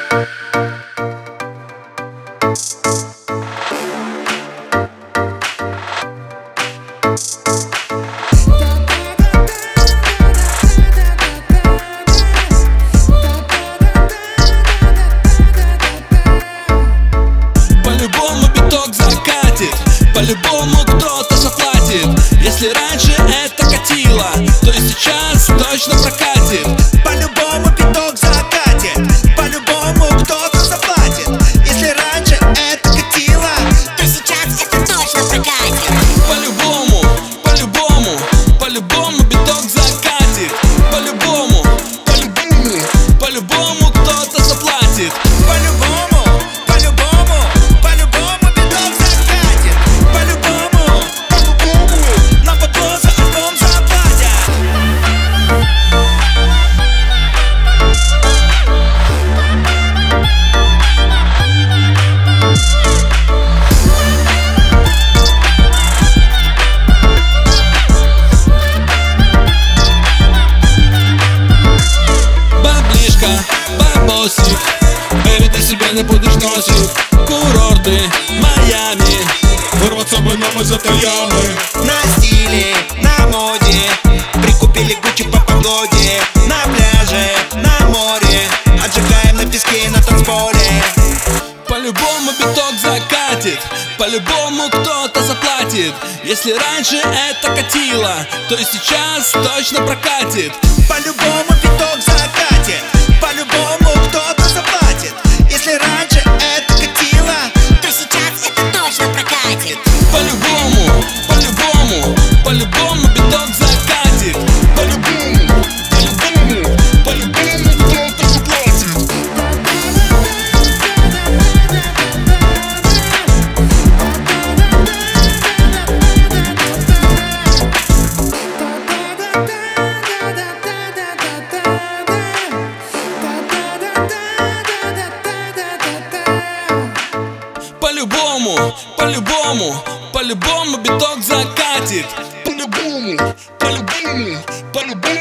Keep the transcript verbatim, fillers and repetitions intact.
По-любому биток закатит, по-любому кто-то заплатит. Если раньше это катило, то и сейчас точно прокатит. По-любому биток закатит, по-любому кто-то заплатит. Если раньше это катило, то сейчас это точно прокатит. По-любому, по-любому, по-любому биток закатит. По-любому, по-любому, по-любому кто-то заплатит. по-любому, по-любому, по-любому биток закатит. По-любому, по-любому, нам бабло за альбом заплатят. Баблишка, бабосик, эй, ты себе не будешь носить. Курорты, Майами, Вырвать с собой нам из этой ямы. На стиле, на моде, прикупили Гуччи по погоде. На пляже, на море, отжигаем на песке на танцполе. по-любому биток закатит, по-любому кто-то заплатит. Если раньше это катило, то и сейчас точно прокатит. По-любому биток закатит, по-любому кто-то заплатит. Если раньше это катило, то сейчас это точно прокатит. По-любому, по-любому, по-любому биток закатит. По-любому, по-любому, по-любому кто-то заплатит. По-любому, по-любому, по-любому биток закатит. По-любому, по-любому, по-любому.